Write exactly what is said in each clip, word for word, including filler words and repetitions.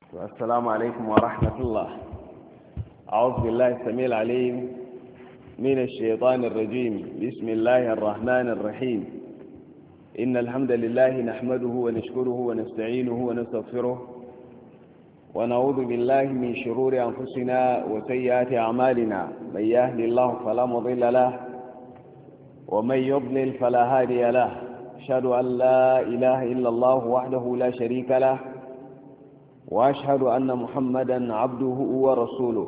السلام عليكم ورحمة الله. أعوذ بالله السميع العليم من الشيطان الرجيم. بسم الله الرحمن الرحيم. إن الحمد لله نحمده ونشكره ونستعينه ونستغفره ونعوذ بالله من شرور أنفسنا وسيئات أعمالنا. من يهدي الله فلا مضل له ومن يضلل فلا هادي له. أشهد أن لا إله إلا الله وحده لا شريك له، وأشهد أن محمدا عبده ورسوله.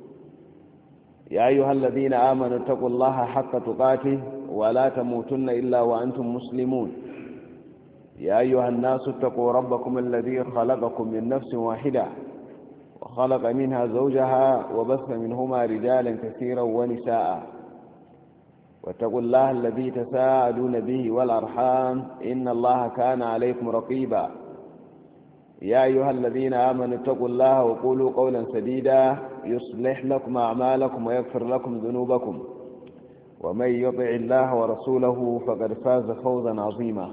يا أيها الذين آمنوا اتقوا الله حق تقاته ولا تموتن إلا وأنتم مسلمون. يا أيها الناس اتقوا ربكم الذي خلقكم من نفس واحدة وخلق منها زوجها وبث منهما رجالا كثيرا ونساء. واتقوا الله الذي تساءلون به والأرحام إن الله كان عليكم رقيبا. يا أيها الذين آمنوا اتقوا الله وقولوا قولا سديدا يصلح لكم أعمالكم ويغفر لكم ذنوبكم، ومن يطع الله ورسوله فقد فاز فوزا عظيما.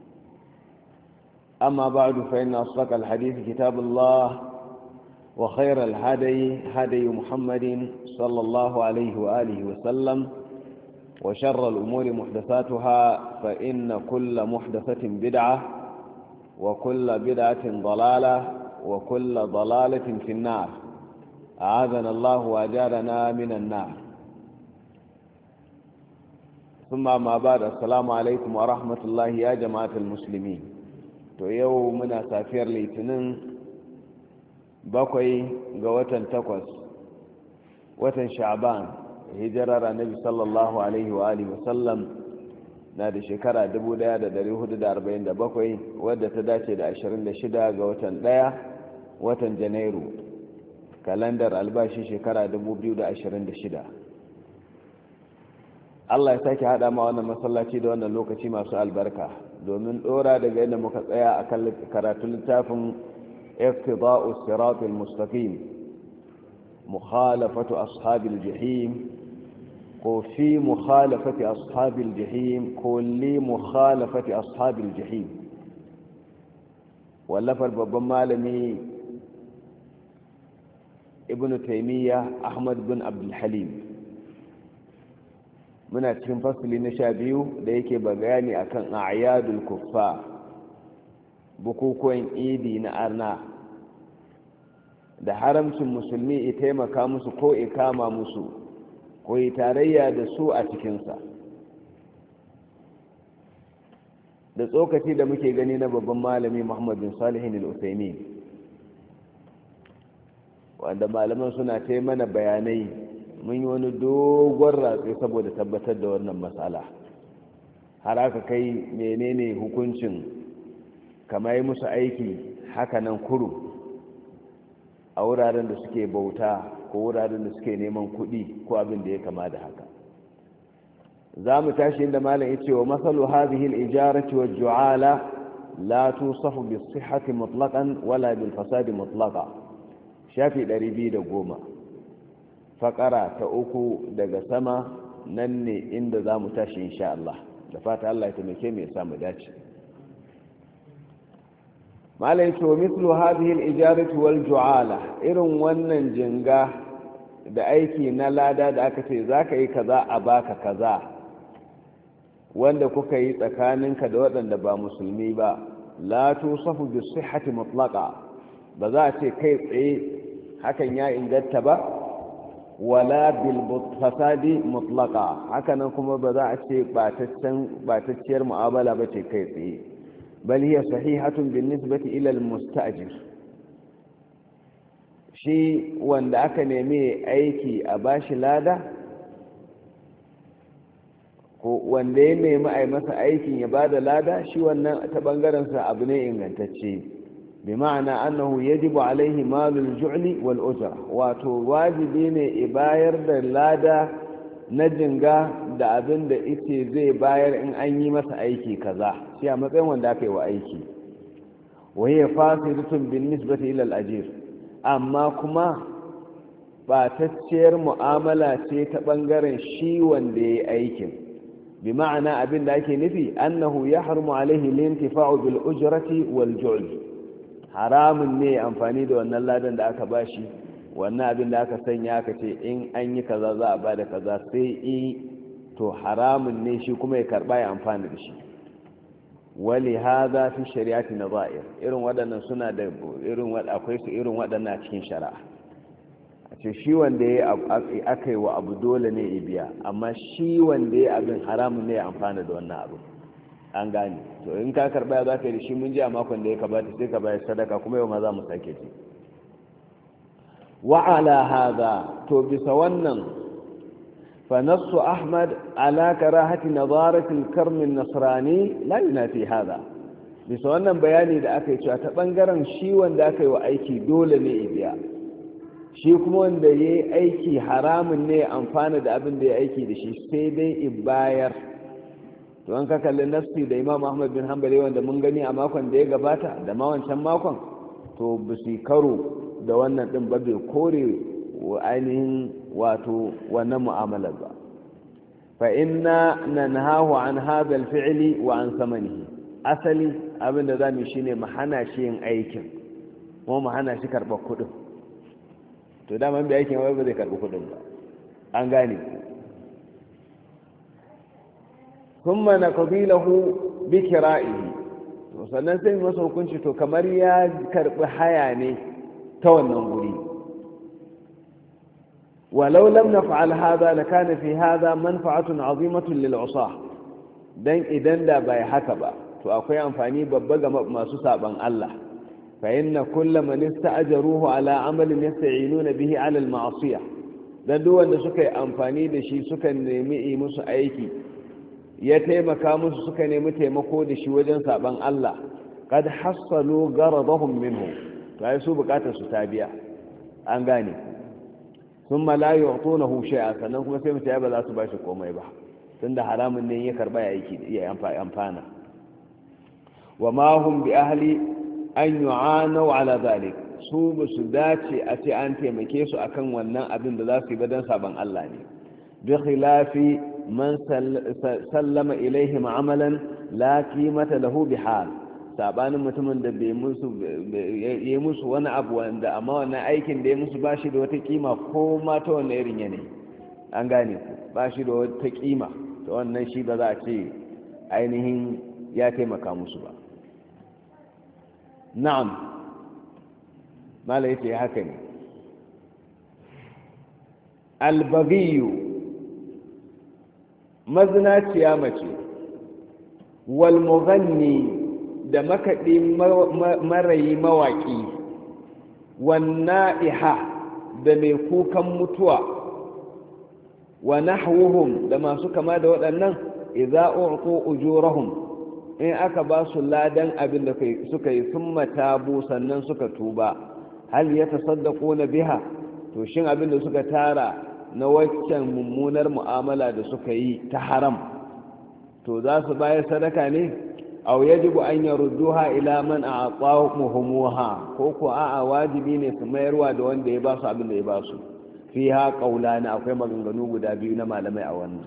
أما بعد، فإن أصدق الحديث كتاب الله، وخير الهدي هدي محمد صلى الله عليه وآله وسلم، وشر الأمور محدثاتها، فإن كل محدثة بدعة، وكل بدعة ضلالة، وكل ضلالة في النار. أعاذنا الله وأجارنا من النار. ثم ما بعد، السلام عليكم ورحمة الله يا جماعة المسلمين. تو يومنا سافير لتنين بقي قوة تقوس وتن شعبان هجرر النبي صلى الله عليه وآله وسلم na da shekara dubu ɗaya da dari hudu da arba'in da bakwai, wadda ta dace da ashirin da shida ga watan ɗaya watan janairu kalandar albashi shekara dubu biyu da ashirin da shida. Allah ya sake haɗa ma wannan masallaci da wannan lokaci masu albarka domin ɗora daga yadda muka tsaya a kan karatun littafin iqtida'us siratul mustaqim mukhalafatu ashabil jahim ko fi mukhalafati ashabil jahim ko li mukhalafati ashabil jahim, wallafar babban malami ibn taymiya ahmad bin abdul halim. muna cikin fasali na sha biyu da yake bayani akan a'yadul kuffar, bukukuwan idi na arna da haramcin musulmi ya taimaka musu ko ya kama musu ko yi tarayya da su a cikinsa. da tsokaci da muke gani na babban malami Muhammad bin Salihin al-Uthaymeen, wanda malaman suna ta mana bayanai, mun yi wani dogon ratsi saboda tabbatar da wannan matsala, har aka kai menene hukuncin kama yi musu aiki hakanan kuru a wuraren da suke bauta ko wuraren da suke neman kuɗi ko abin da ya kama da haka. za mu tashi inda malam yace wa masalu hadhihi al-ijarati wa ju'ala la tusafu bis sihhati mutlaqan wala bil fasadi mutlaqa. shafi ɗari biyu da goma, fakara ta uku daga sama, nan ne inda za mu tashi insha Allah. da fata Allah ya taimake mu ya samu dace. malai to mislu hadhihi al-ijarati wal ju'ala, irin wannan jinga da aiki na lada da aka ce zaka yi kaza a baka kaza, wanda kuka yi tsakaninka da waɗanda ba musulmi ba, la tusafu bi sihhati mutlaqa, ba za a ce kai tsaye hakan ya inganta ba, wala bil fasadi mutlaqa, hakanan kuma ba za a ce batacciyar mu'amala ba ce kai tsaye. بل هي صحيحة بالنسبة إلى المستأجر. شيء وان aka neme aiki a bashi lada, ko wanda ya nemi a masa aikin ya bada lada, shi wannan ta bangaren sa abu ne ingantacce. bi ma'ana annahu yajibu alaihi malul ju'li wal ujra, wato wajibi ne i bayar da lada na jinga da abin da ita zai bayar in an yi masa aiki kaza, shi a matsayin wanda aka yi wa aiki. wahiyya fasidatun bin nisbati ila al-ajir, amma kuma batacciyar mu'amala ce ta bangaren shi wanda ya yi aikin. bi ma'ana abin da ake nufi annahu yahrumu alaihi lintifa'u bil ujrati wal ju'l, haramun ne amfani da wannan ladan da aka bashi wannan abin da aka sanya aka ce in an yi kaza za a ba da kaza sai i to haramun ne shi kuma ya karba ya amfani da shi wali hadha fi shari'ati nazair irin waɗannan suna da irin akwai su irin waɗannan a cikin shari'a a ce shi wanda ya aka yi wa abu dole ne ya biya amma shi wanda ya abin haramun ne ya amfana da wannan abu an gane to in ka karba za ka yi da shi mun ji a makon da ya kabata sai ka bayar sadaka kuma yau ma za mu sake ci wa ala hadha to bisa wannan fa nassu ahmad ala karahati nadarati al-karm an-nasrani la yunafi hadha bisa wannan bayani da aka yi cewa ta bangaren shi wanda aka yi wa aiki dole ne ya biya shi kuma wanda ya yi aiki haramun ne amfana da abin da ya aiki da shi sai dai in bayar to an ka kalli nafsi da imam ahmad bin hanbali wanda mun gani a makon da ya gabata da ma wancan makon to ba su karo da wannan din ba bai kore ainihin wato wannan mu'amalar ba fa inna nanhahu an hadha al-fi'li wa an samanihi asali abin da zamu shine mu hana shi yin aikin kuma mu hana shi karɓar kuɗin to daman bai aikin wai ba zai karɓi kuɗin ba an gane kuma na kabilahu bi kira'ihi to sannan sai masa hukunci to kamar ya karɓi haya ne ta wannan guri walau lam naf'al hadha lakana fi hadha manfa'atun 'azimatun lil 'usah dan idan da bai haka ba to akwai amfani babba ga masu saban Allah فإن كل من استأجروه على عمل يستعينون به على المعصية dan duk wanda suka yi amfani da shi suka nemi musu aiki ya taimaka musu suka nemi taimako da shi wajen saban Allah kad hassalu garadahum minhu to ai su bukatar su ta biya an gane thumma la yu'tunahu shay'a sannan kuma sai mutaya ba za su bashi komai ba tunda haramun ne ya karba ya aiki ya amfana wa ma hum bi ahli an yu'anu ala zalik su ba su dace a ce an taimake su akan wannan abin da za su yi ba don saban Allah ne bi khilafi man sallama ilaihim amalan la qimata lahu bi hal sabanin mutumin da bai musu yayi musu wani abu wanda amma wannan aikin da ya musu bashi da wata kima ko ma ta wannan irin yane an gane ku bashi da wata kima to wannan shi ba za a ce ainihin ya taimaka musu ba na'am mala yace haka ne albagiyu mazinaciya mace wal mughanni da makaɗi marayi mawaƙi wan na'iha da mai kukan mutuwa wa nahwuhum da masu kama da waɗannan idza u'tu ujurahum in aka ba su ladan abin da suka yi sun matabu sannan suka tuba hal ya tasaddaqo na biha to shin abin da suka tara na waccan mummunar mu'amala da suka yi ta haram to za su bayar sadaka ne aw yajibu an yarudduha ila man a'tahumuha ko ko a'a wajibi ne su mayarwa da wanda ya ba su abin da ya ba su fiha qawlani akwai maganganu guda biyu na malamai a wannan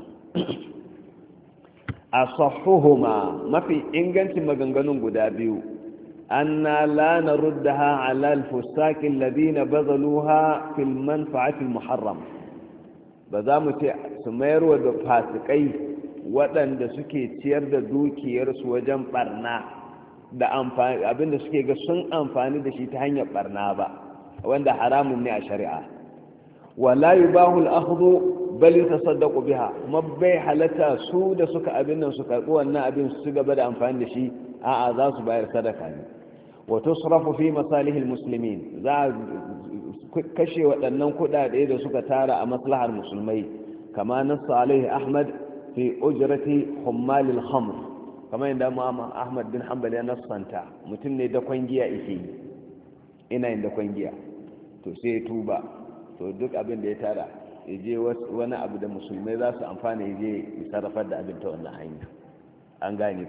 asahhuhuma mafi ingancin maganganun guda biyu anna la naruddaha ala al-fusaq alladhina bazaluha fil manfa'ati al-muharram ba za mu ce su mayarwa da fasikai waɗanda suke ciyar da dukiyarsu wajen barna da amfani abinda suke ga sun amfani da shi ta hanyar barna ba wanda haramun ne a shari'a wala yubahu al-akhdhu bal yatasaddaqu biha kuma bai halatta su da suka abin nan su karɓi wannan abin su gaba da amfani da shi a'a za su bayar sadaka ne wa tusrafu fi masalihil muslimin za kashe waɗannan kuɗaɗe da suka tara a maslahar musulmai kama nassa alaihi ahmad fi ujrati hummalil khamr kama inda Muhammad Ahmad bin Hanbal ya nassanta mutum ne da kwangiya yake yi ina yin da kwangiya to sai tuba to duk abin da ya tara ya je wani abu da musulmai za su amfana ya je ya sarrafar da abin ta wannan hanya an gane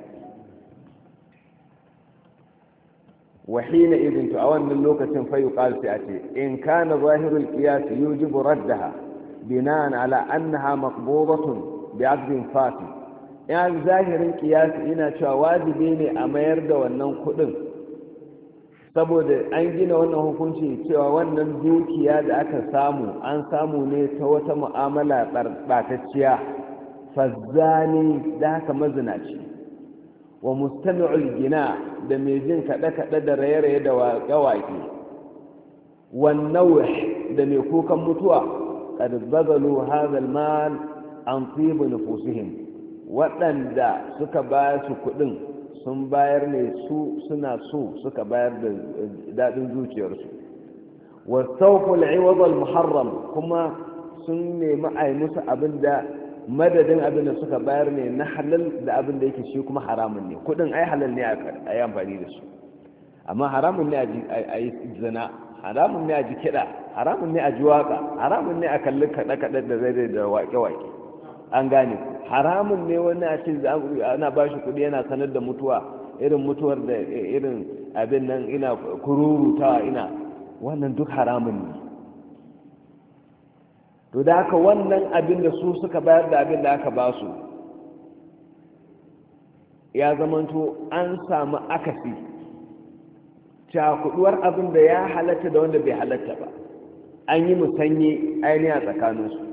wahina idin to a wannan lokacin fa yuqal sai a ce in kana zahirul qiyas yujibu raddaha bina'an ala annaha maqbudatun bi aqdin fati ya zahirin qiyas ina cewa wajibi ne a mayar da wannan kudin saboda an gina wannan hukunci cewa wannan dukiya da aka samu an samu ne ta wata mu'amala ɓatacciya fazzani da haka mazinaci wa mustami'ul gina da mai jin kaɗe-kaɗe da raye-raye da waƙe-waƙe wannawih da mai kukan mutuwa qad bazalu hadha al-mal an tib nufusihim waɗanda suka ba su kuɗin sun bayar ne su suna so suka bayar da daɗin zuciyarsu wasaufu al-iwad al-muharram kuma sun nemi a yi musu abin da madadin abin da suka bayar ne na halal da abin da yake shi kuma haramun ne kuɗin ai halal ne a yi amfani da su amma haramun ne a yi zina haramun ne a ji kiɗa haramun ne a ji waƙa haramun ne a kalli kaɗe-kaɗe da zai da waƙe-waƙe an gane haramun ne wani a ce ana ba shi kuɗi yana sanar da mutuwa irin mutuwar da irin abin nan ina kururutawa ina wannan duk haramun ne to da haka wannan abin da su suka bayar da abin da aka ba su ya zamanto an samu akasi cakuduwar abin da ya halatta da wanda bai halatta ba an yi musanye ainihi a tsakaninsu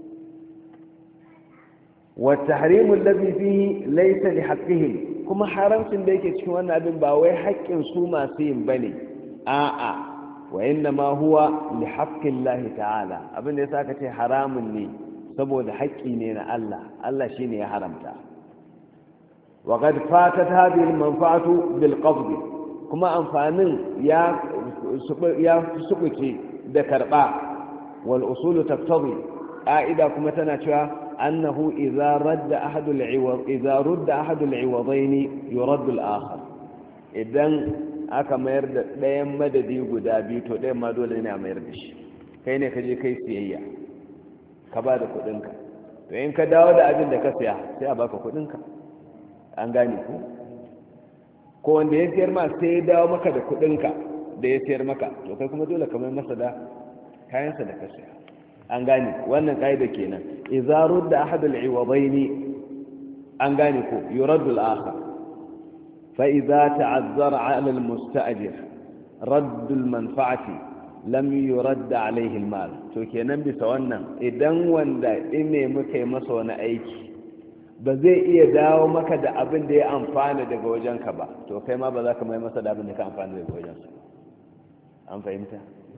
والتحريم الذي فيه ليس لحقهم kuma haramcin da yake cikin wannan abin ba wai haƙƙin su masu yin bane a'a wa inna ma huwa li haqqillahi ta'ala abin da yasa kace haramun ne saboda haƙƙi ne na Allah Allah shine ya haramta wa qad fatat hadhihi al-manfa'atu bil qabd kuma amfanin ya ya subuce da karba wal usul taqtadi qa'ida kuma tana cewa أنه إذا رد أحد العوض إذا رد أحد العوضين يرد الآخر إذن aka mayar da ɗayan madadi guda biyu to ɗayan ma dole ne a mayar da shi kai ne ka je kai siyayya ka ba da kuɗinka to in ka dawo da abin da ka siya sai a baka kuɗinka an gane ku ko wanda ya siyar ma sai ya dawo maka da kuɗinka da ya siyar maka to kai kuma dole ka mayar masa da kayansa da ka siya an gane wannan ƙa'ida kenan idza rudda ahad al-iwadayn an gane ko yuraddu al-akhar fa idza ta'azzara 'ala al-musta'jir radd al-manfa'ati lam yurad 'alayhi al-mal to kenan bisa wannan idan wanda ine muka yi masa wani aiki ba zai iya dawo maka da abin da ya amfana daga wajenka ba to kai ma ba za ka mai masa da abin da ka amfana daga wajensa an fahimta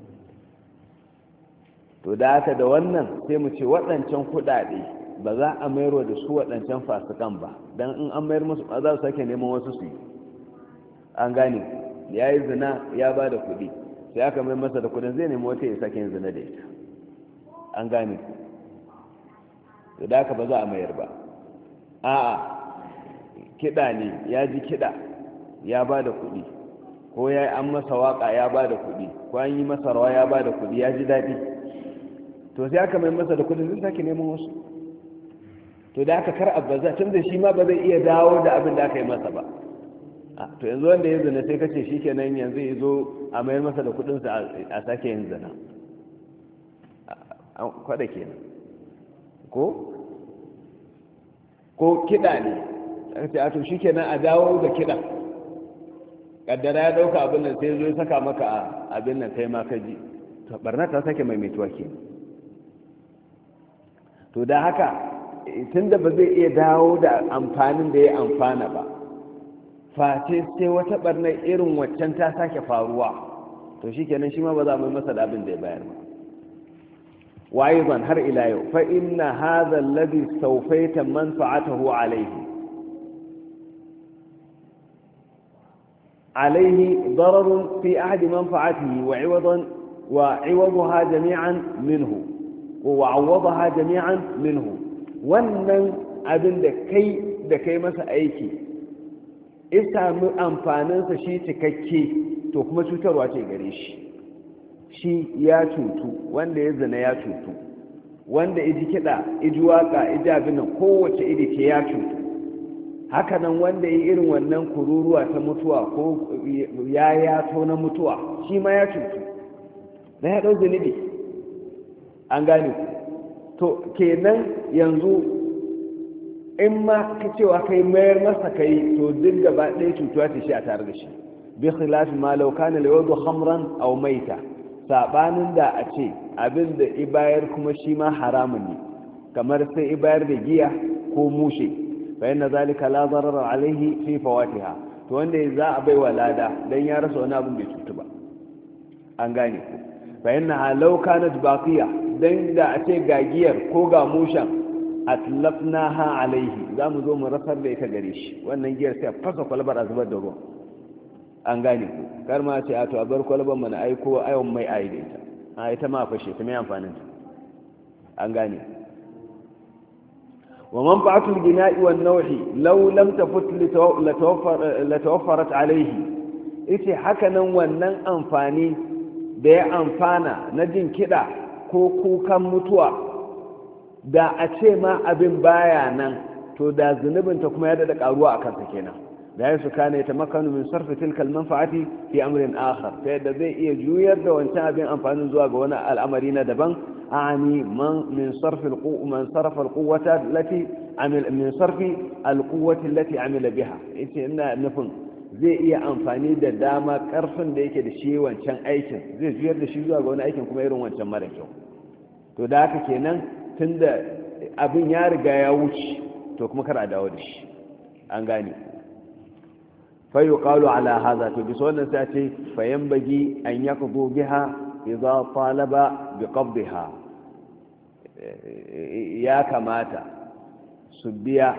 to da haka da wannan sai mu ce waɗancan kuɗaɗe ba za a mayar da su waɗancan fasikan ba don in an mayar musu za su sake neman wasu su yi an gane ya yi zina ya ba da kuɗi sai aka mai masa da kuɗin zai nemi wata ya sake yin zina da ita an gane to da haka ba za a mayar ba a'a kiɗa ne ya ji kiɗa ya ba da kuɗi ko ya yi an masa waƙa ya ba da kuɗi ko an yi masa rawa ya ba da kuɗi ya ji daɗi to sai aka mai masa da kudin zai sake neman wasu to da aka kar abbaza tun da shi ma ba zai iya dawo da abin da aka yi masa ba to yanzu wanda ya zina sai kace shi kenan yanzu ya zo a mayar masa da kudinsa a sake yin zina kwada kenan ko ko kiɗa ne aka ce a to shi kenan a dawo da kiɗa kaddara ya ɗauka abin nan sai zo ya saka maka abin nan kai ma ka ji to barna ta sake maimaituwa kenan to da haka tun da ba zai iya dawo da amfanin da ya amfana ba face sai wata barnar irin waccan ta sake faruwa to shi kenan shi ma ba za mu masa da abin da ya bayar ba waye ban har ila yau fa inna hadha alladhi sawfaita manfa'atahu alayhi alayhi dararun fi ahadi manfa'atihi wa 'iwadan wa 'iwadaha jami'an minhu wa'awadaha jami'an minhu wannan abin da kai da kai masa aiki in sami amfaninsa shi cikakke to kuma cutarwa ce gare shi shi ya cutu wanda ya zina ya cutu wanda iji kiɗa iji waka iji abin nan kowace iri ce ya cutu hakanan wanda ya irin wannan kururuwa ta mutuwa ko ya yato na mutuwa shi ma ya cutu na ya ɗau zunubi an gane ku to kenan yanzu in ma ka cewa kai mayar masa kai to duk gaba ɗaya cutuwa ce shi a tare da shi bi khilafi ma law kana al-yawdu khamran aw maita sabanin da a ce abinda ibayar kuma shi ma haramun ne kamar sai ibayar da giya ko mushe fa inna zalika la darara alaihi fi fawatiha to wanda za a baiwa lada dan ya rasa wani abin bai cutu ba an gane ku fa inna law kanat baqiya dan da a ce ga giyar ko ga mushan atlafnaha alaihi za mu zo mu rasar da ita gare shi wannan giyar sai a fasa kwalbar a zubar da ruwa an gane ku kar ma ce a to a bar kwalbar mana aiko ayon mai ayi da ita a ita ma fashe ta mai amfanin ta an gane wa manfa'atul bina'i wan nawhi law lam tafut la tawaffarat alaihi ita haka nan wannan amfani da ya amfana na jin kida ko kukan mutuwa da a ce ma abin baya nan to da zunubinta kuma ya dada karuwa a kansa kenan da ya su kane ta makanu min sarfi tilkal manfa'ati fi amrin akhar ta yadda zai iya juyar da wancan abin amfanin zuwa ga wani al'amari na daban ani man min sarfi alquwa man sarfa alquwata allati amil min sarfi alquwati allati amila biha yace ina nufin zai iya amfani da dama karfin da yake da shi wancan aikin zai juyar da shi zuwa ga wani aikin kuma irin wancan mara kyau to da haka kenan tunda abin ya riga ya wuce to kuma kar a dawo da shi an gane fa yuqalu ala hadha to bi wannan sai ce fa yanbaghi an yaqdu biha idza talaba bi qabdiha ya kamata su biya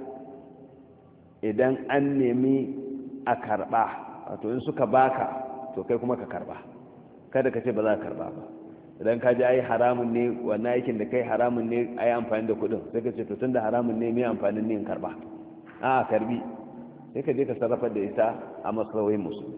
idan an nemi a karba wato in suka baka to kai kuma ka karba kada ka ce ba za ka karba ba idan ka ji ai haramun ne wannan aikin da kai haramun ne ai amfani da kudin sai ka ce to tunda haramun ne me amfanin ne in karba a karbi sai ka je ka sarrafa da ita a masrawai musulmi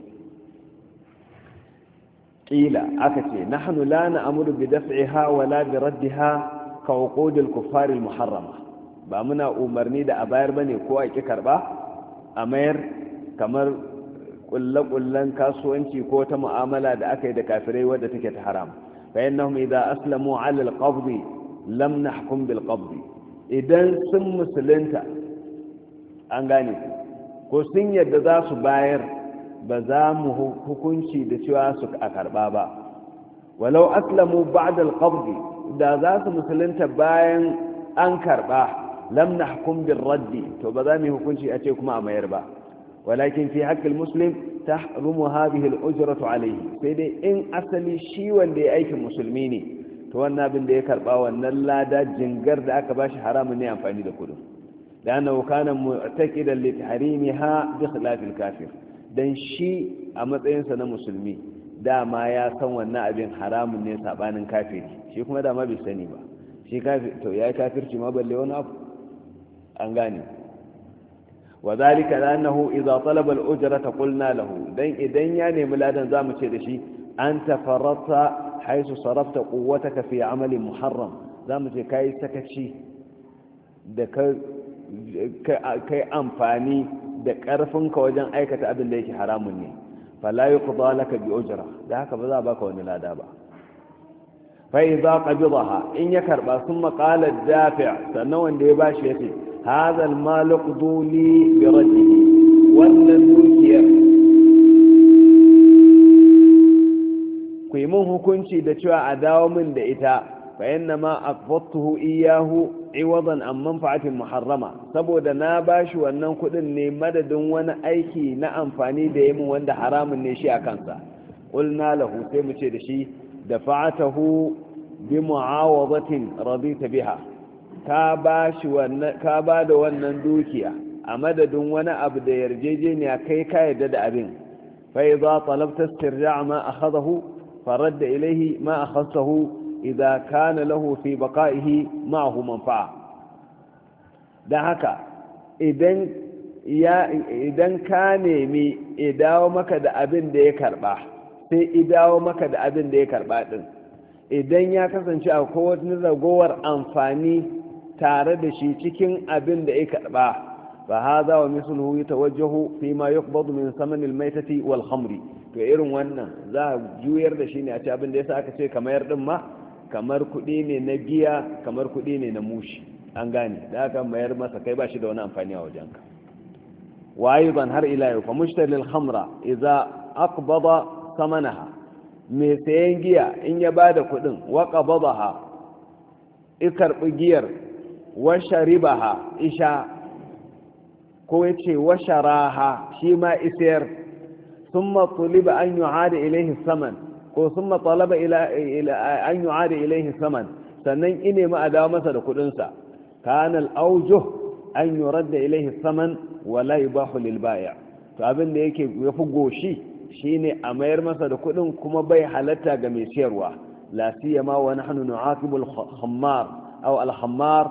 kila aka ce nahnu la na'muru bi daf'iha wa la bi raddiha ka uqud al-kuffar al-muharrama ba muna umarni da a bayar bane ko a ki karba a mayar kamar kullakullan kasuwanci ko ta mu'amala da aka yi da kafirai wadda take ta haram فإنهم إذا أسلموا على القبض لم نحكم بالقبض إذن سم مسلنتا أنغاني ko sun yadda za su bayar ba za mu hukunci da cewa su a karba ba walau aslamu ba'da al-qabd da za su musulunta bayan an karba lam nahkum bil raddi to ba za mu hukunci a ce kuma a mayar ba walakin fi haqqil muslim tahrumu hadhihi al-ujratu alayhi sai dai in asali shi wanda ya aikin musulmi ne to wannan abin da ya karba wannan lada jingar da aka bashi haramun ne amfani da kudin لأنه كان معتقدا لتحريمها بخلاف الكافر dan shi a matsayinsa na musulmi dama ya san wannan abin haramun ne sabanin kafiri shi kuma dama bai sani ba shi kafir to yayi kafirci ma balle wani abu an gane وذلك لأنه إذا طلب الأجرة قلنا له dan idan ya nemi ladan zamu ce da shi anta farata حيث صرفت قوتك في عمل محرم zamu ce kai sakaci da ka kai amfani da ƙarfinka wajen aikata abin da yake haramun ne fala yuqda laka bi ujra da haka ba za baka wani lada ba fa idza qabidaha in ya karba thumma qala dafi' sannan wanda ya bashi yace hadha al mal quduli bi raddihi wannan dukiyar ku yi mun hukunci da cewa a dawo min da ita fa innama aqbattuhu iyyahu iwadan an manfa'atin muharrama saboda na bashi wannan kudin ne madadin wani aiki na amfani da yayin wanda haramun ne shi a kansa qulna lahu sai mu ce da shi dafa'atahu bi mu'awadatin radita biha ka bashi wannan ka bada wannan dukiya a madadin wani abu da yarjejeniya kai ka yarda da abin fa idza talabta istirja' ma akhadahu faradda ilayhi ma akhadhahu إذا كان له في بقائه معه منفعة ده هكا إذن يا إذن كان مي إداو مكا ده أبن ده يكربا sai idawo maka da abin da ya karba din idan ya kasance a kowace ragowar amfani tare da shi cikin abin da ya karba fa hadha wa misluhu yatawajjahu fi ma yuqbadu min saman al-maytati wal khamri to irin wannan za a juyar da shi ne a ce abin da yasa aka ce kamar din ma kamar kuɗi ne na giya kamar kuɗi ne na mushi an gane da aka mayar masa kai ba shi da wani amfani a wajenka وأيضا هر إلى فمشتري الخمر إذا أقبض ثمنها ميسين جيا إن يباد كدن وقبضها إكر جير وشربها إشاء كويتشي وشراها شيما إسير ثم طلب أن يعاد إليه الثمن ثم طلب إلى إلى أن يعاد إليه الثمن sannan ine ma a dawo masa da kudinsa kana al-awjuh an yurad ilayhi thaman wa la yubahu lil bay' to abin da yake yafi goshi shine a mayar masa da kudin kuma bai halatta ga mai siyarwa la siyama wa nahnu nu'aqibu al-khammar aw al-khammar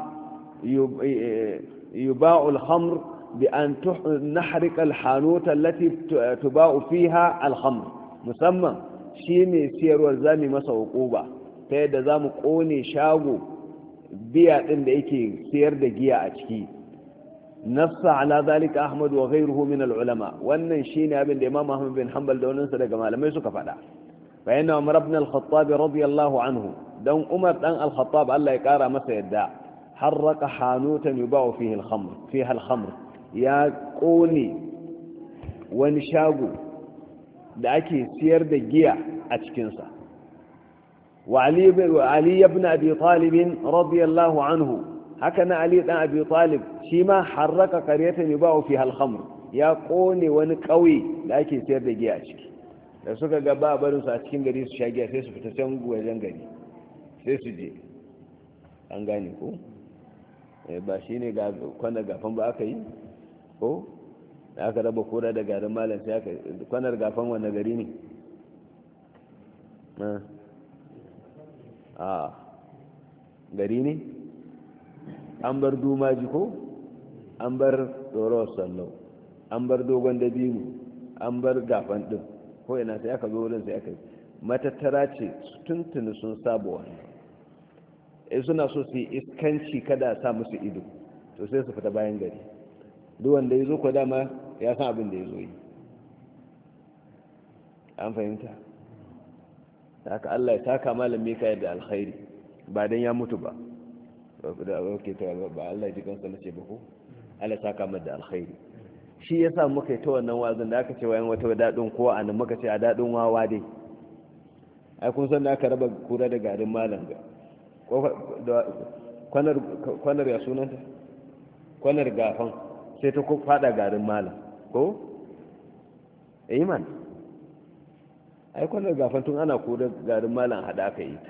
yuba'u al-khamr bi an nahriq al-hanut allati tuba'u fiha al-khamr musamman shi mai siyarwa zami masa hukuba ta yadda za mu ƙone shago biya ɗin da yake siyar da giya a ciki nassa ala zalika ahmad wa ghayruhu min al-ulama wannan shine abin da imam ahmad bin hanbal da wannan sa daga malamai suka faɗa fa inna umar ibn al-khattab radiyallahu anhu dan umar dan al-khattab Allah ya kara masa yadda harraka hanutan yuba'u fihi al-khamr fiha al-khamr ya ƙone wani shago da ake siyar da giya a cikin sa وعلي وعلي بن أبي طالب رضي الله عنه هكذا علي بن أبي طالب شما حرك قرية يباع فيها الخمر يا قوني ونقوي لكن سير دجي أشكي da suka ga ba barin su a cikin gari su shagiya sai su fita can wajen gari sai su je an gane ko ba shi ne ga kwanar gafan ba aka yi ko da aka raba kura da garin malam sai aka kwanar gafan wanda gari ne a gari ne an bar dumaji ko an bar tsoron sallau an bar dogon dabinu an bar gafan din ko ina sai aka zo wurin sai aka yi matattara ce tuntuni sun saba wani e suna so su yi iskanci kada sa musu ido to sai su fita bayan gari duk wanda ya zo ko dama ya san abin da ya zo yi an fahimta haka Allah ya taka malami ka yadda alkhairi ba dan ya mutu ba da oke ta ba Allah ji kansa nace ba ko Allah ya taka mata alkhairi shi yasa muka yi ta wannan wazin da aka ce wayan wata dadin kowa anan muka ce a dadin wawa dai ai kun san da aka raba kura da garin malam ga kwanar kwanar ya sunanta kwanar gafan sai ta ko fada garin malam ko eh man ai kwanar gafantun ana kodar garin malam hada aka yi ta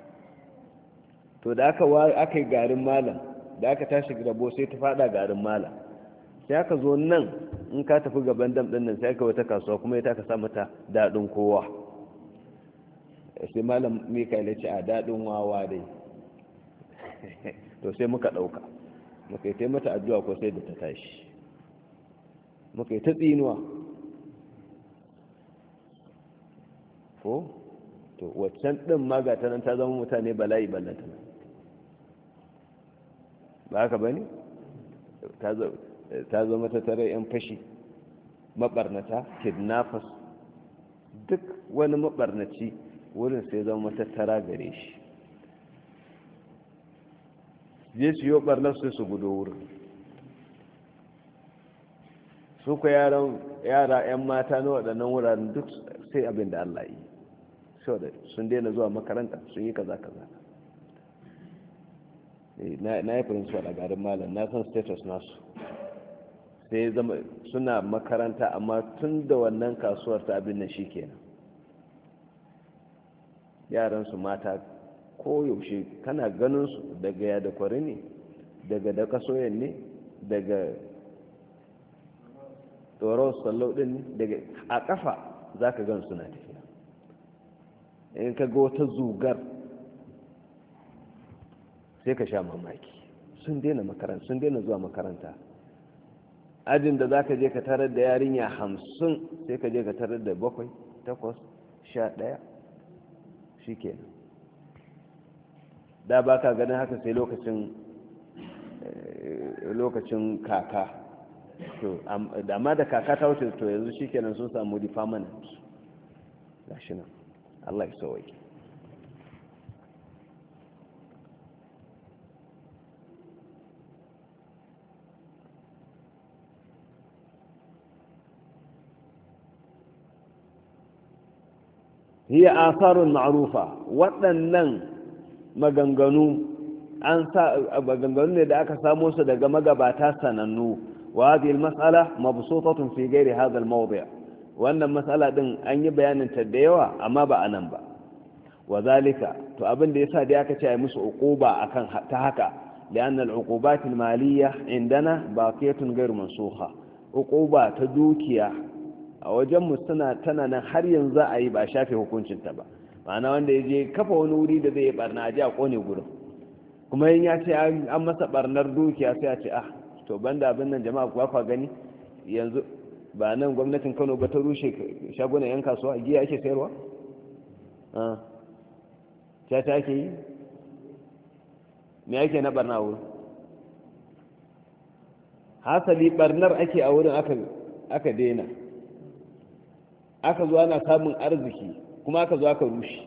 to da aka aka yi garin malam da aka tashi rabo sai ta fada garin malam sai aka zo nan in ka tafi gaban dam din nan sai aka wata kasuwa kuma ita aka sa mata dadin kowa sai malam Mikael ya ce a dadin wawa dai to sai muka dauka muka yi ta mata addu'a ko sai da ta tashi muka yi ta tsinuwa ko to waccan din magata nan ta zama mutane bala'i ballata ba haka bane ta zama ta tare yan fashi mabarnata kidnappers duk wani mabarnaci wurin sai zama matattara gare shi je su yi barnar sai su gudo wurin su ka yara 'yan mata na waɗannan wuraren duk sai abin da Allah yi sun daina zuwa makaranta sun yi kaza kaza na yi principal a garin malam na san status nasu sai zama suna makaranta amma tun da wannan kasuwar ta abin nan shi kenan yaransu mata koyaushe kana ganinsu daga ya da kwari ne daga da kasoyen ne daga tsoron sallau din ne daga a kafa za ka gan suna tafiya in ka ga wata zugar sai ka sha mamaki sun daina makaranta sun daina zuwa makaranta ajin da za ka je ka tarar da yarinya hamsin sai ka je ka tarar da bakwai takwas sha ɗaya shi kenan da ba ka ganin haka sai lokacin lokacin kaka to amma da kaka ta wuce to yanzu shi kenan sun samu permanent gashi nan Allah ya sauwai hiya asarun ma'rufa waɗannan maganganu an sa maganganu ne da aka samo su daga magabata sanannu wa hadhihi al-mas'ala mabsutatun fi ghairi hadha al-mawdi' wannan mas'ala din an yi bayanin ta da yawa amma ba anan ba wazalika to abin da yasa dai aka ce ai musu uquba akan ta haka لأن العقوبات المالية عندنا باقية غير منسوخة عقوبة تدوكيا wajen mu suna tana nan har yanzu a yi ba shafe hukuncinta ba ma'ana wanda ya je kafa wani wuri da zai yi barna a ji a kone gurin kuma yin ya ce an masa barnar dukiya sai a ce ah to banda abin nan jama'a kuwa kwa gani yanzu ba nan gwamnatin Kano ba ta rushe shagunan yan kasuwa giya ake sayarwa ta ta ake yi me ake na barna a wurin hasali barnar ake a wurin aka daina aka zo ana samun arziki kuma aka zo aka rushe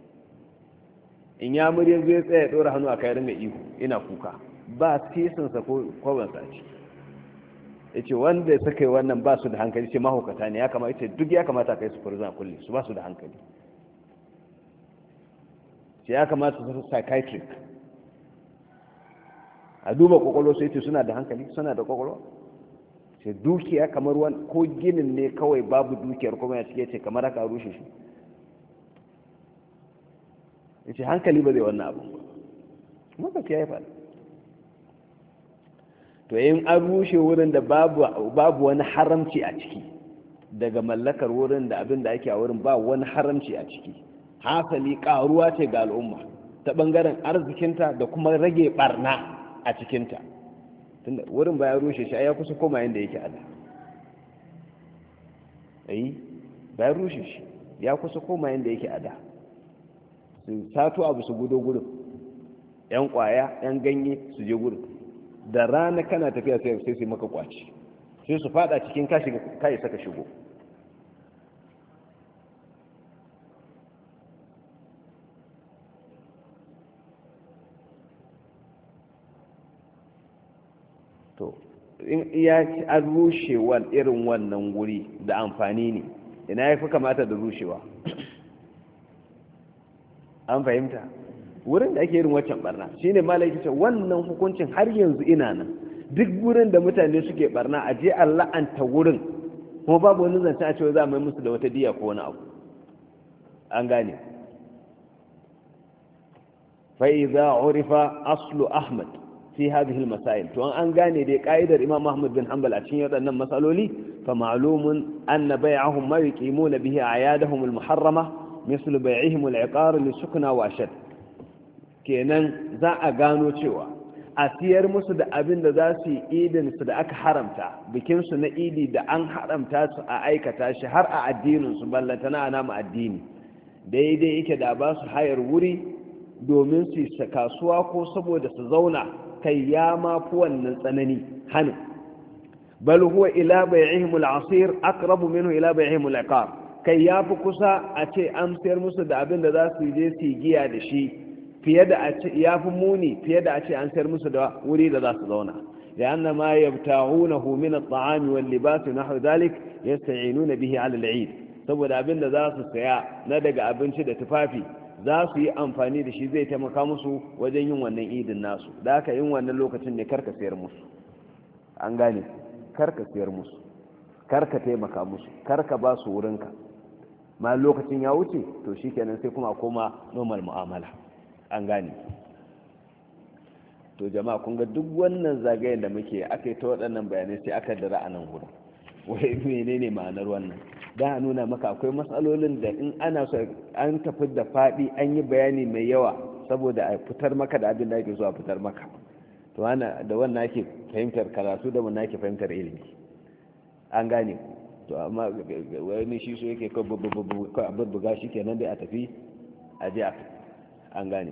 in ya murya zai tsaye ɗora hannu a kayan mai ihu ina kuka ba sisinsa ko kwabansa ce ya ce wanda suka yi wannan ba su da hankali ce mahaukata ne ya kamata duk ya kamata kai su furzan kulle su ba su da hankali ce ya kamata su psychiatric a duba kwakwalwa sai ce suna da hankali suna da kwakwalwa ce dukiya kamar wani ko ginin ne kawai babu dukiyar kuma ya cike ce kamar aka rushe shi ya ce hankali ba zai wannan abu maka ya yi faɗi to yin an rushe wurin da babu wani haramci a ciki daga mallakar wurin da abin da ake a wurin ba wani haramci a ciki hasali karuwa ce ga al'umma ta bangaren arzikinta da kuma rage barna a cikinta tunda wurin ba ya rushe shi ya kusa koma yadda yake ada ayi ba ya rushe shi ya kusa koma yadda yake ada su sato abu su gudo gudun yan kwaya yan ganye su je gudun da rana kana tafiya sai sai su maka kwaci sai su fada cikin kashi kai saka shigo to in iya an rushewa irin wannan guri da amfani ne ina ya fi kamata da rushewa an fahimta wurin da ake irin waccan barna shine malai ce wannan hukuncin har yanzu ina nan duk wurin da mutane suke barna a je Allah an ta wurin kuma babu wani zance a cewa za mu yi musu da wata diya ko wani abu an gane fa idza urifa aslu ahmad fi hadhihi al-masail to an gane dai kaidar imam ahmad bin hanbal a cikin wadannan masaloli fa ma'lumun anna bai'ahum ma yuqimuna bihi a'yadahum al-muharrama misl bai'ihim al-iqar li-sukna wa ashad kenan za a gano cewa a siyar musu da abin da za su yi idin su da aka haramta bikin su na idi da an haramta su a aikata shi har a addinin su ballantana ana mu addini daidai yake da ba su hayar wuri domin su yi kasuwa ko saboda su zauna kai ya mafi wannan tsanani hannu bal huwa ila bai'ihim al-asir aqrabu minhu ila bai'ihim al-iqar kai ya fi kusa a ce an sayar musu da abin da za su je su giya da shi fiye da a ce ya fi muni fiye da a ce an sayar musu da wuri da za su zauna لأن ما يبتاعونه من الطعام واللباس ونحو ذلك يستعينون به على العيد saboda abin da za su saya na daga abinci da tufafi za su yi amfani da shi zai taimaka musu wajen yin wannan idin nasu da aka yin wannan lokacin ne karka sayar musu an gane karka sayar musu karka taimaka musu karka ba su wurinka ma lokacin ya wuce to shikenan sai kuma koma normal mu'amala an gane to jama'a kun ga duk wannan zagayen da muke aka yi ta waɗannan bayanai sai aka dira a nan gurin wai menene ma'anar wannan da a nuna maka akwai matsalolin da in ana so an tafi da faɗi an yi bayani mai yawa saboda a fitar maka da abin da ake so a fitar maka to ana da wannan ake fahimtar karatu da wannan ake fahimtar ilimi an gane to amma wani shi so yake ko buga shi kenan dai a tafi a je an gane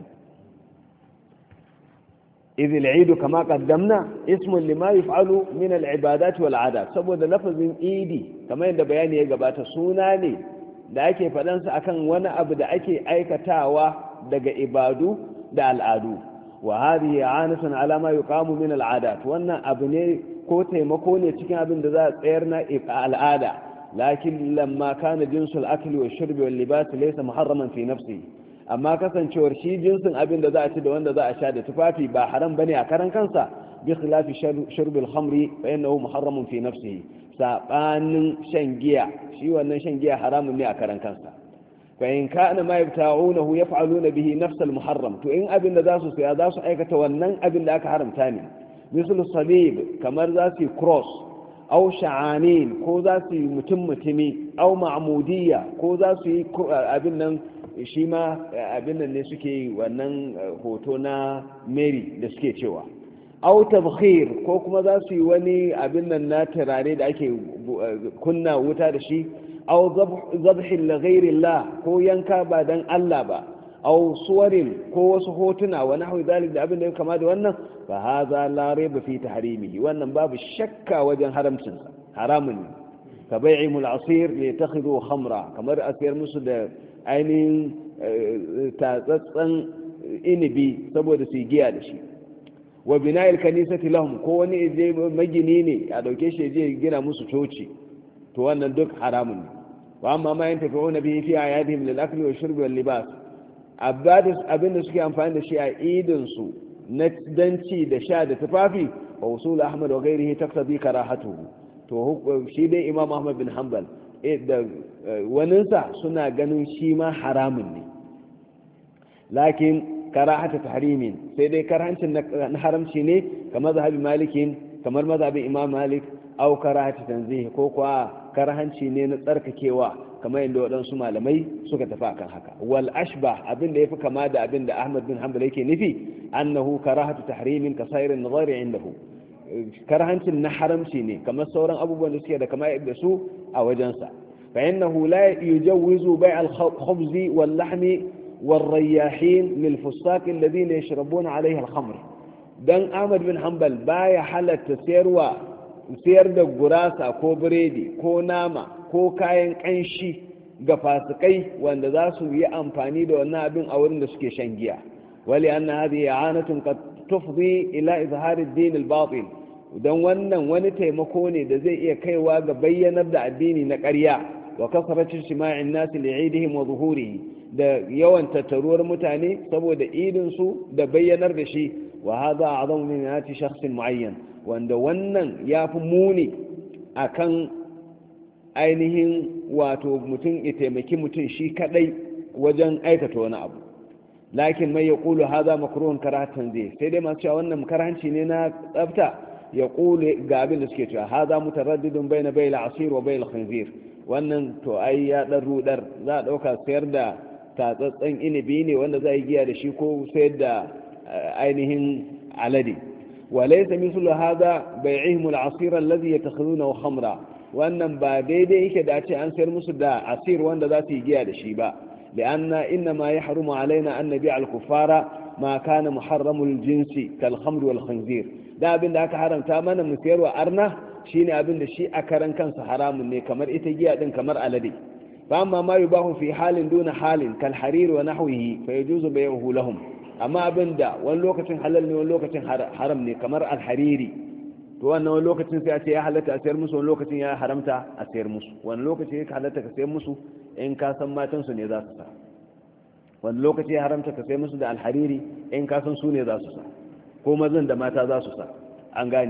إذ العيد كما قدمنا اسم لما يفعل من العبادات والعادات saboda lafazin idi kamar yadda bayani ya gabata suna ne da ake faɗansa akan wani abu da ake aikatawa daga ibadu da al'adu wa hadhihi anatun ala ma yuqamu min al'adat wannan abu ne ko taimako ne cikin abin da za a tsayar na al'ada lakin lamma kana jinsul akli wa shurbi wal libas laysa muharraman fi nafsihi amma kasancewar shi jinsin abin da za a ci da wanda za a sha da tufafi ba haram bane a karan kansa bi khilafi shurbi al khamri fa innahu muharramun fi nafsihi sabanin shan giya shi wannan shan giya haramun ne a karan kansa fa in kana ma yabta'unahu yaf'aluna bihi nafs al muharram to in abin da za su saya za su aikata wannan abin da aka haramta ne misal salib kamar za su cross aw sha'anin ko za su yi mutum mutumi aw ma'mudiyya ko za su yi abin nan shi ma abin nan ne suke yi wannan hoto na Mary da suke cewa aw tabkhir ko kuma za su yi wani abin nan na turare da ake kunna wuta da shi aw zabhin li ghayri Allah ko yanka ba dan Allah ba aw suwarin ko wasu hotuna wa nahwi zalik da abin da ya kama da wannan fa hadha la rayba fi tahrimihi wannan babu shakka wajen haramcin haramun ka bai'imul asir li yattakhidhu khamra kamar asiyar musu da ainihin tatsatsan inibi saboda su giya da shi wa bina'il kanisati lahum ko wani je magini ne a dauke shi je gina musu coci to wannan duk haramun ne wa amma ma yantafi'una bihi fi ayadihim lil akli wa shurbi wal libas abadis abinda suke amfani da shi a idin su na danci da sha da tufafi wa usul ahmad wa ghairihi taqtadi karahatuhu to shi dai imam ahmad bin hanbal da waninsa suna ganin shi ma haramun ne lakin karahata tahrimin sai dai karhancin na haramci ne kamar mazhabin malikin kamar mazhabin imam malik au karahata tanzih ko kuwa karhanci ne na tsarkakewa kamar yadda waɗansu malamai suka tafi akan haka wal ashbah abin da yafi kama da abin da ahmad bin hanbal yake nufi annahu karahatu tahrimin ka sayrin nazari indahu karhancin na haramci ne kamar sauran abubuwan da suke da kama da su a wajensa fa innahu la yujawwizu bai' al-khubz wal lahm wal riyahin lil fusaq alladhina yashrabuna alayha al-khamr dan ahmad bin hanbal baya halatta sayarwa sayar da gurasa ko biredi ko nama ko kayan kanshi ga fasikai wanda za su yi amfani da wannan abin a wurin da suke shan giya wali anna hadhihi i'anatun qad tufdi ila izhar ad-din al-batil dan wannan wani taimako ne da zai iya kaiwa ga bayyanar da addini na ƙarya wa kasratin shima'in nas li'idihim wa zuhurihi da yawan tattaruwar mutane saboda idin su da bayyanar da shi wa hadha a'zamu min nati shakhsin mu'ayyan wanda wannan yafi muni akan ainihin wato mutum ya taimaki mutum shi kadai wajen aikata wani abu lakin mai ya kulu haza makruhun karatan zai sai dai masu cewa wannan karanci ne na tsafta ya kulu ga abin da suke cewa haza mutaraddidun baina bayil asir wa bayil khinzir wannan to ai ya dan rudar za a dauka sayar da tatsatsan inibi ne wanda za a yi giya da shi ko sayar da ainihin alade wa laysa mithlu hadha bai'ihim al-asir alladhi yattakhidhunahu khamra wannan ba daidai yake da ce an sayar musu da asir wanda za su yi giya da shi ba لأن إنما يحرم علينا أن نبيع الكفار ما كان محرم الجنس كالخمر والخنزير ده أبن ده حرام تامانا مسير وأرنا شيني أبن ده شيء أكرن كان حرام مني كمر إتجيء دين كمر ألدي فأما ما يباه في حال دون حال كالحرير ونحوه فيجوز بيعه لهم أما أبن ده وان لوكة حللني وان لوكة حرمني كمر الحريري to wannan wani lokacin sai a ce ya halatta a sayar musu wani lokacin ya haramta a sayar musu wani lokacin ya halatta ka sayar musu in ka san matansu ne za su sa wani lokaci ya haramta ka sayar musu da alhariri in ka san su ne za su sa ko mazan da mata za su sa an gane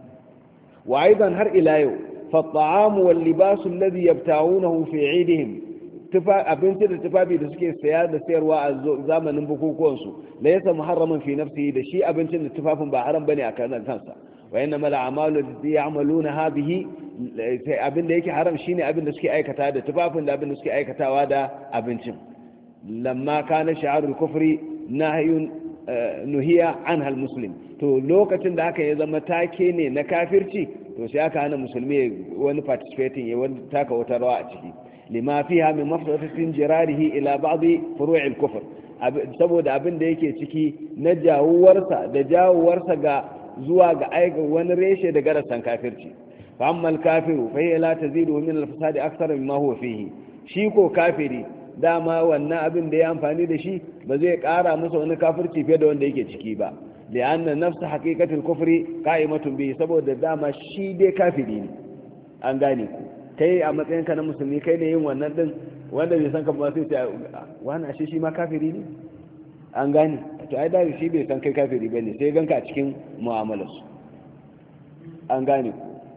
wa aidan har ila yau fa at-ta'amu wal libasu alladhi yabta'unahu fi 'idihim tufa abinci da tufafi da suke saya da sayarwa a zamanin bukukuwan su laysa muharraman fi nafsihi da shi abincin da tufafin ba haram bane a kansa وإنما الأعمال التي يعملونها به abin da yake haram shine abin da suke aikata da tufafin da abin da suke aikatawa da abincin lamma kana shi'arul kufri nahyun nuhiya anha almuslim to lokacin da aka ya zama take ne na kafirci to sai aka hana musulmi wani participating ya wani taka wata rawa a ciki lima fiha min mafsadatin jirarihi ila ba'd furu'il kufr saboda abin da yake ciki na jawuwarsa da jawuwarsa ga zuwa ga aika wani reshe da garasan kafirci fa amma al-kafiru fa hiya la tazidu min al-fasadi akthar mimma huwa fihi shi ko kafiri dama wannan abin da ya amfani da shi ba zai kara masa wani kafirci fiye da wanda yake ciki ba li'anna nafsu haqiqatul kufri qa'imatun bi saboda dama shi dai kafiri ne an gane ku kai a matsayinka na musulmi kai ne yin wannan din wanda bai san ka ba sai ce wani ashe shi ma kafiri ne an gane to ai da shi bai san kai kafiri bane sai ganka a cikin mu'amalarsu an gane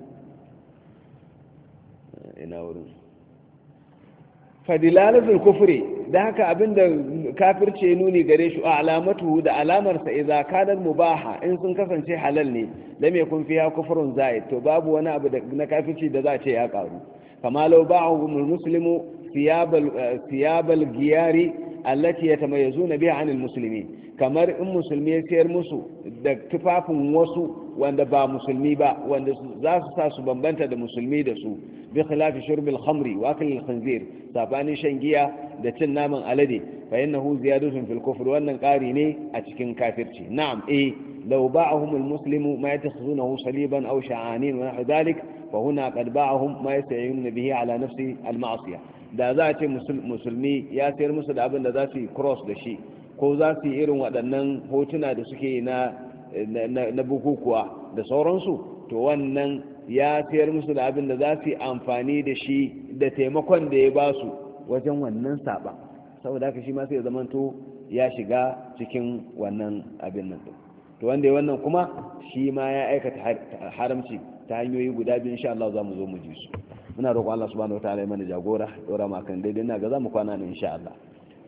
ina wurin fadilalatul kufri da haka abinda kafirce nuni gare shi alamatu da alamarsa idza kanat mubaha in sun kasance halal ne lam yakun fiha kufrun zaid to babu wani abu na kafirci da za a ce ya karu kama law ba'ahu muslimu thiyabal thiyabal giyari allati yatamayazuna biha 'anil muslimin kamar in musulmi ya sayar musu da tufafin wasu wanda ba musulmi ba wanda za su sa su bambanta da musulmi da su bi khilafi shurbil khamri wa akli khinzir sabani shan giya da cin naman alade fa innahu ziyadatun fil kufr wannan qari ne a cikin kafirci na'am eh law ba'ahum al muslimu ma yatakhuzunahu saliban aw sha'anin wa nahwu dhalik fa huna qad ba'ahum ma yasta'inuna bihi ala nafsi al ma'siyah da za a ce musulmi ya sayar musu da abin da za su yi cross da shi ko za su yi irin waɗannan hotuna da suke na na bukukuwa da sauransu to wannan ya sayar musu da abin da za su yi amfani da shi da taimakon da ya ba su wajen wannan saba saboda haka shi ma sai ya zamanto ya shiga cikin wannan abin nan to wanda ya wannan kuma shi ma ya aikata haramci ta hanyoyi guda biyu insha Allah za mu zo mu ji su muna roƙon Allah subhanahu wataala ya mana jagora dora ma kan daidai na ga za mu kwana ne insha Allah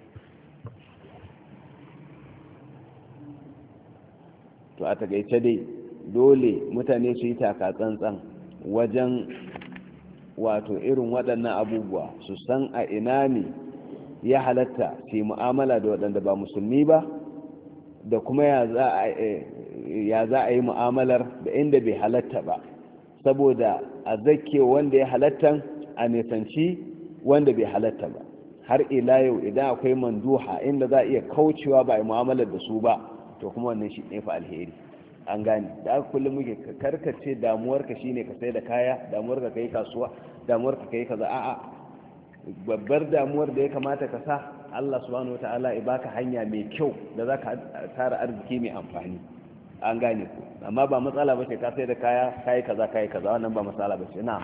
to a takaice dai dole mutane su yi taka tsantsan wajen wato irin waɗannan abubuwa su san a ina ne ya halatta su yi mu'amala da waɗanda ba musulmi ba da kuma ya za a yi mu'amalar da inda bai halatta ba saboda a zake wanda ya halatta a nisanci wanda bai halatta ba har ila yau idan akwai manduha inda za a iya kaucewa ba a yi mu'amalar da su ba to kuma wannan shi ne fa alheri an gane da aka kullum muke karkace damuwarka shine ka sai da kaya damuwarka kai kasuwa damuwarka kai kaza a'a babbar damuwar da ya kamata ka sa Allah subhanahu wataala ya baka hanya mai kyau da zaka tara arziki mai amfani an gane ku amma ba matsala bace ka sai da kaya kai kaza kai kaza wannan ba matsala bace na'am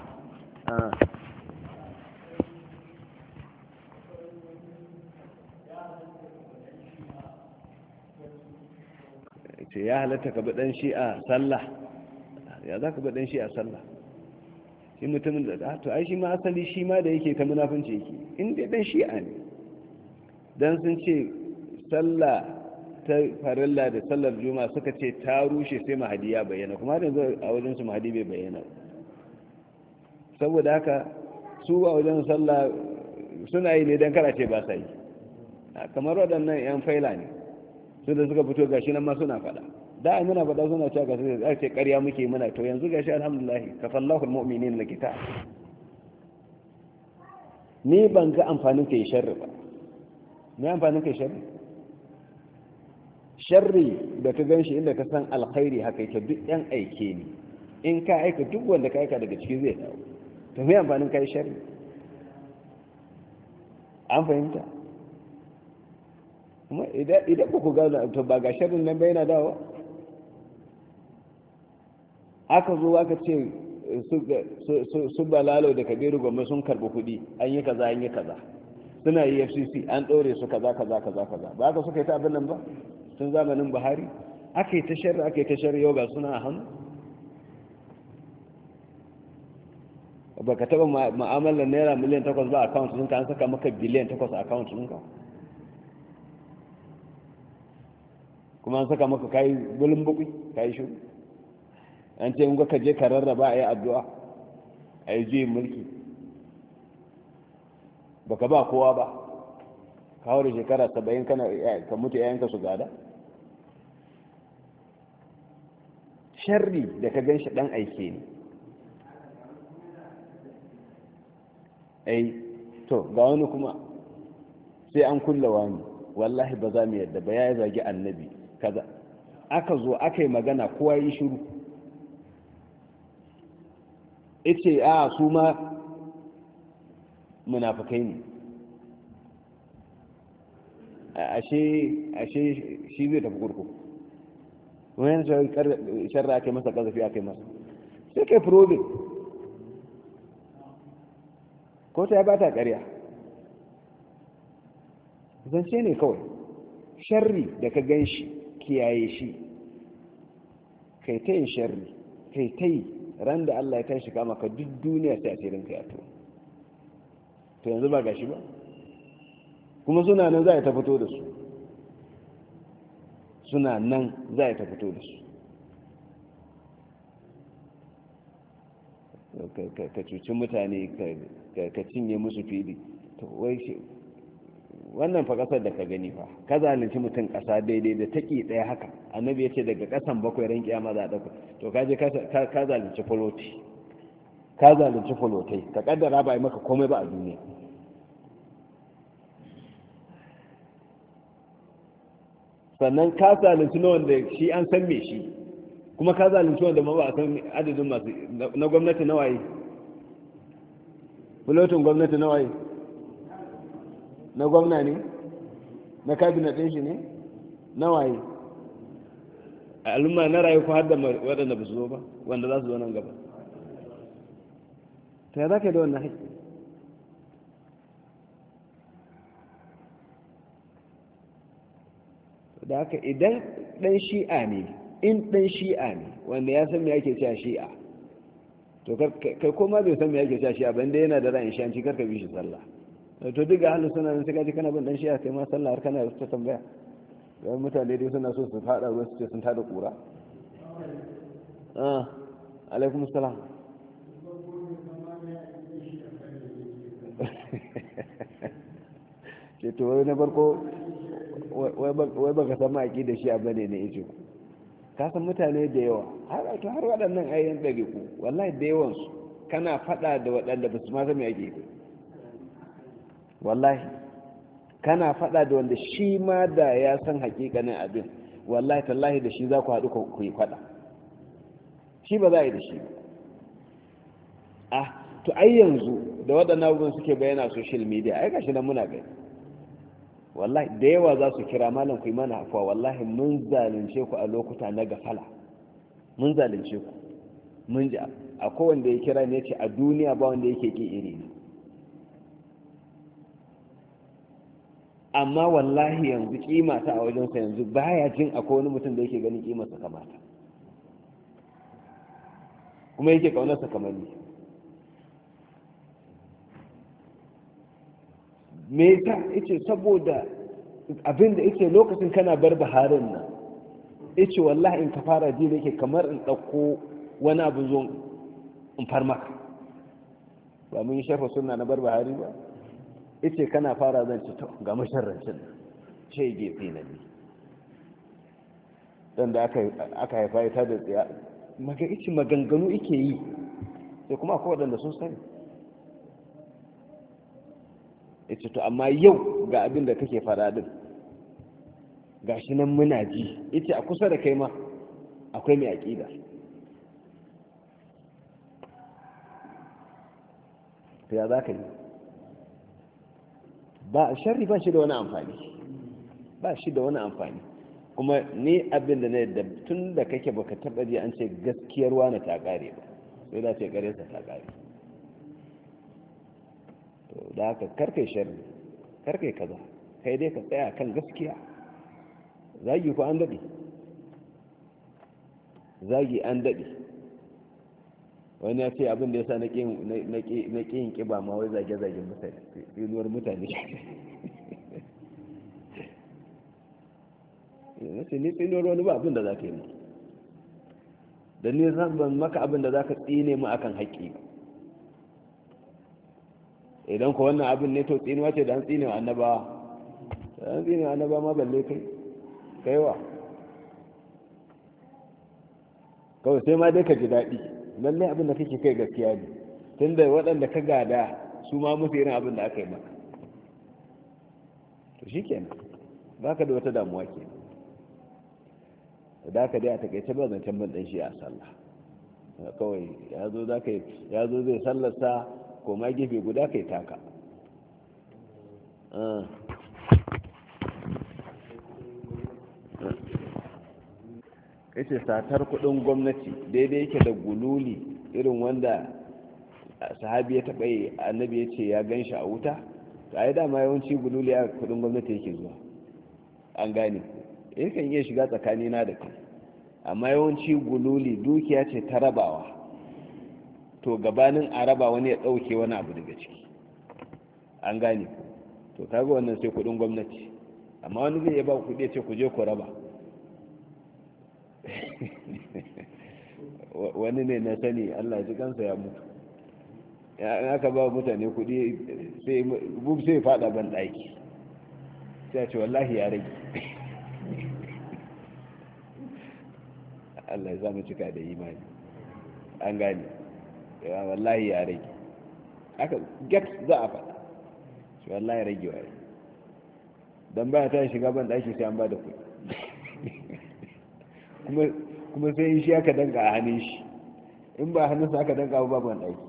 ce ya halatta ka baɗan shi a sallah ya za ka baɗan shi a sallah shi mutumin da to ai shi ma asali shi ma da yake ta munafunci yake in dai dan shi'a ne dan sun ce sallah ta farilla da sallar juma'a suka ce ta rushe sai mahadi ya bayyana kuma da yanzu a wajen su mahadi bai bayyana saboda haka su a wajen sallah suna yi ne dan kara ce ba sa yi kamar waɗannan yan faila ne su da suka fito gashi nan ma suna faɗa da ai muna faɗa suna cewa gashi da ce ƙarya muke muna to yanzu gashi alhamdulillah kafallahu almu'minin lakita ni ban ga amfanin kai sharri ba me amfanin kai sharri sharri da ka ganshi inda ka san alkhairi haka yake duk yan aike ne in ka aika duk wanda ka aika daga ciki zai dawo to me amfanin kai sharri an fahimta kuma idan ku gano to ba ga sharrin nan bai yana dawo aka zo aka ce su balalo da kabiru gwamna sun karbi kuɗi an yi kaza an yi kaza suna yi F C C an ɗore su kaza kaza kaza kaza ba aka suka yi ta abin nan ba sun zamanin buhari aka yi ta sharri aka yi ta sharri yau ga suna a hannu ba ka taɓa ma'amalar naira miliyan takwas ba a account ɗinka an saka maka biliyan takwas a account ɗinka kuma an saka maka kayi bulun bukui kayi shiru an ce in ka je ka rarraba a yi addu'a a yi juyin mulki baka ba kowa ba kawo da shekara saba'in kana ka mutu yayanka su gada sharri da ka gan shi dan aike ne ai to ga wani kuma sai an kulla wani wallahi ba za mu yadda ba ya zagi annabi kaza aka zo aka yi magana kowa yi shiru ice a su ma munafikai ne ashe ashe shi zai tafi kurkuku wani sharra ake masa kazafi ake masa sai kai probin ko ta ba ta ƙarya zance ne kawai sharri da ka gan shi kiyaye shi kai ta yin sharri kai ta yi ran da Allah ya tashi kama ka duk duniya sai asirin ka ya to to yanzu ba gashi ba kuma suna nan za a ta fito da su suna nan za a ta fito da su ka cuci mutane ka cinye musu fili to wai shi wannan fa kasar da ka gani fa ka zalunci mutum kasa daidai da taki daya haka annabi ya ce daga kasan bakwai ran kiyama za a dauka to ka je ka zalunci fuloti ka zalunci fulotai ka kaddara ba yi maka komai ba a duniya sannan ka zalunci na wanda shi an san me shi kuma ka zalunci wanda ma ba a san adadin masu na gwamnati na waye bulotin gwamnati na waye na gwamna ne na kabinet ɗin shi ne na waye al'umma na rayu ko har da waɗanda ba su zo ba wanda za su zo nan gaba ta ya za ka yi da wannan haƙƙi da haka idan ɗan shi'a ne in ɗan shi'a ne wanda ya san me ake cewa shi'a to kai koma bai san me ake cewa shi'a ba inda yana da ra'ayin shi'anci karka bi shi sallah to duk ga halin suna nan sai kaji kana bin ɗan shi'a kai ma sallah har kana ta tambaya yawan mutane dai suna so su faɗa ruwa su ce sun tada ƙura ah alaikum salam ke to wai na farko wai baka san maki da shi a bane na ijo ka san mutane da yawa har to har waɗannan ayyan ɗari ku wallahi da yawansu kana faɗa da waɗanda ba su ma san me ake wallahi kana faɗa da wanda shi ma da ya san hakikanin abin wallahi tallahi da shi za ku haɗu ku yi faɗa shi ba za a yi da shi ah to ai yanzu da waɗannan abubuwan suke bayyana social media ai gashi nan muna gani wallahi da yawa za su kira malam ku yi mana afuwa wallahi mun zalunce ku a lokuta na gafala mun zalunce ku mun ji a kowanda ya kira ne ce a duniya ba wanda yake ƙi iri ne amma wallahi yanzu kimata a wajensa yanzu baya jin akwai wani mutum da yake ganin kimarsa kamata kuma yake kaunarsa kamar ni me yasa yace saboda abinda yake lokacin kana bar baharin nan yace wallahi in ka fara ji da yake kamar in dauko wani abu zo in farmaka ba mun yi sharfa sunna na bar bahari ba yace kana fara zan ci to ga masharrancin ce gefe na ne dan da aka aka haifa ta da tsaya maga yace maganganu yake yi sai kuma akwai wadanda sun sani yace to amma yau ga abin da kake fara din gashi nan muna ji yace a kusa da kai ma akwai mai aqida to ya zaka yi ba sharri ba shi da wani amfani ba shi da wani amfani kuma ni abin da na yadda tun da kake baka taba ji an ce gaskiyar wani ta kare ba sai da ce kare sa ta kare to da haka karkai sharri karkai kaza kai dai ka tsaya kan gaskiya zagi ko an dade zagi an dade wani ya ce abin da ya sa na ƙin ƙiba ma wai zage-zagen mutane tsinuwar mutane na ce ni tsinuwar wani ba abin da za ka yi mu da ni zan ban maka abin da za ka tsine mu akan haƙƙi idan ko wannan abin ne to tsinuwa ce da an tsine wa annabawa da an tsine wa annabawa ma balle kai kaiwa kawai sai ma dai ka ji daɗi lallai abin da kake kai gaskiya ne tunda waɗanda ka gada su ma musu irin abin da aka yi maka to shi kenan ba ka da wata damuwa ke da aka dai a takaice ba zancen ban ɗan shi a sallah kawai ya zo za ka yi ya zo zai sallarsa ko ma gefe guda ka yi taka yace satar kudin gwamnati daidai yake da gululi irin wanda sahabi ya taɓa yi annabi ya ce ya gan shi a wuta to ai dama yawanci gululi a kudin gwamnati yake zuwa an gane in kan iya shiga tsakanina da kai amma yawanci gululi dukiya ce ta rabawa to gabanin a raba wani ya ɗauke wani abu daga ciki an gane to kaga wannan sai kudin gwamnati amma wani zai ba kudi ya ce ku je ku raba wani ne na sani Allah ji kansa ya mutu ya aka ba mutane kudi sai bub sai fada ban daki sai ya ce wallahi ya rage Allah ya zama cika da imani an gane wallahi ya rage aka get za a fada shi wallahi rage wa don baya ta shiga ban daki sai an ba da kudi kuma sai shi aka danka a hannun shi in ba hannunsa aka danka ba ban daki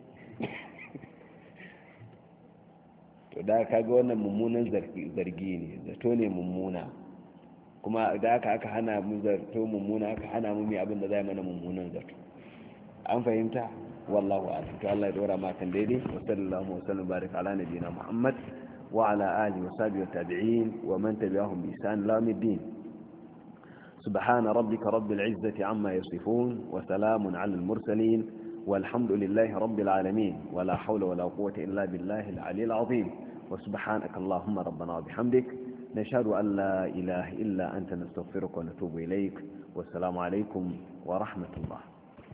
to da ka ga wannan mummunan zargi ne zato ne mummuna kuma da aka aka hana mu zato mummuna aka hana mu mai abin da zai mana mummunan zato an fahimta wallahu a'lam to Allah ya dora ma kan daidai wa sallallahu wa sallam barik ala nabiyina Muhammad wa ala alihi wa sahbihi wa tabi'in wa man tabi'ahum bi ihsan ila yawmiddin سبحان ربك رب العزة عما يصفون وسلام على المرسلين والحمد لله رب العالمين ولا حول ولا قوة إلا بالله العلي العظيم وسبحانك اللهم ربنا وبحمدك نشهد أن لا إله إلا أنت نستغفرك ونتوب إليك والسلام عليكم ورحمة الله